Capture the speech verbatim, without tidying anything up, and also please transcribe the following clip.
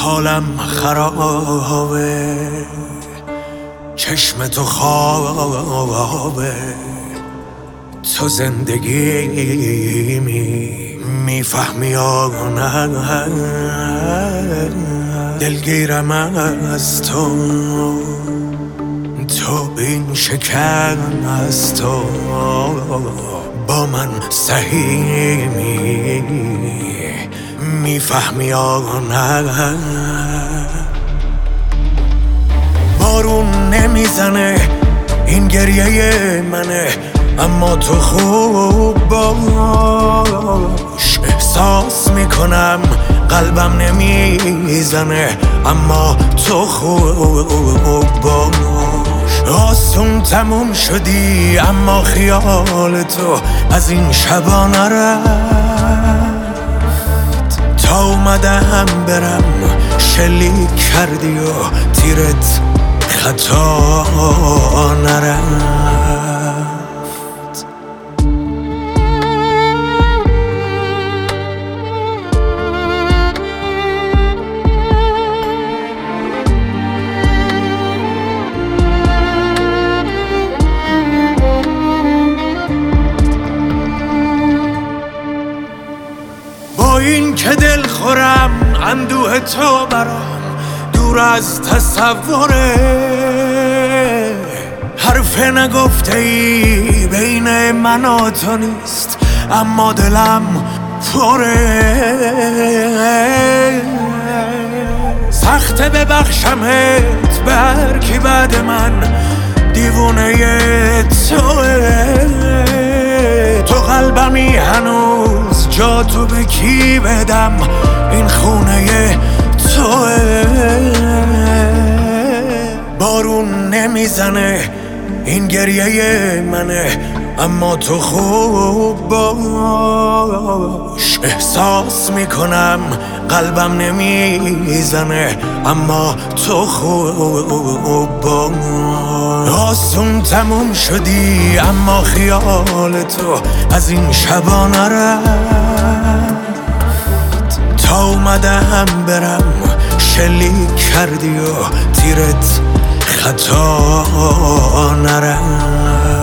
حالم خرابه، چشم تو خوابه، تو زندگی می میفهمی یا نه؟ دلگیرم از تو، تو این شکن از تو با من سهیمی میفهمی یا نه؟ بارون نمیزنه این گریه منه، اما تو خوب باش. احساس میکنم قلبم نمیزنه، اما تو خوب باش. آسون تموم شدی اما خیال تو از این شبا نرفت. تا اومدم برم شلیک کردی و تیرت خطا نرفت. با این که دل خورم اندوه تو برام دور از تصوره، حرف نگفته ای بین من و تو نیست، اما دلم پره. سخته ببخشمت به هر کی بعد من دیوونه توه. تو قلبمی هنوز جا تو به کی بدم، این خونه توه. بارون نمیزنه این گریه منه، اما تو خوب باش. احساس میکنم قلبم نمیزنه، اما تو خوب باش. آسون تموم شدی اما خیال تو از این شبا نرفت. تا اومدم برم شلیک کردی و تیرت خطا نرفت.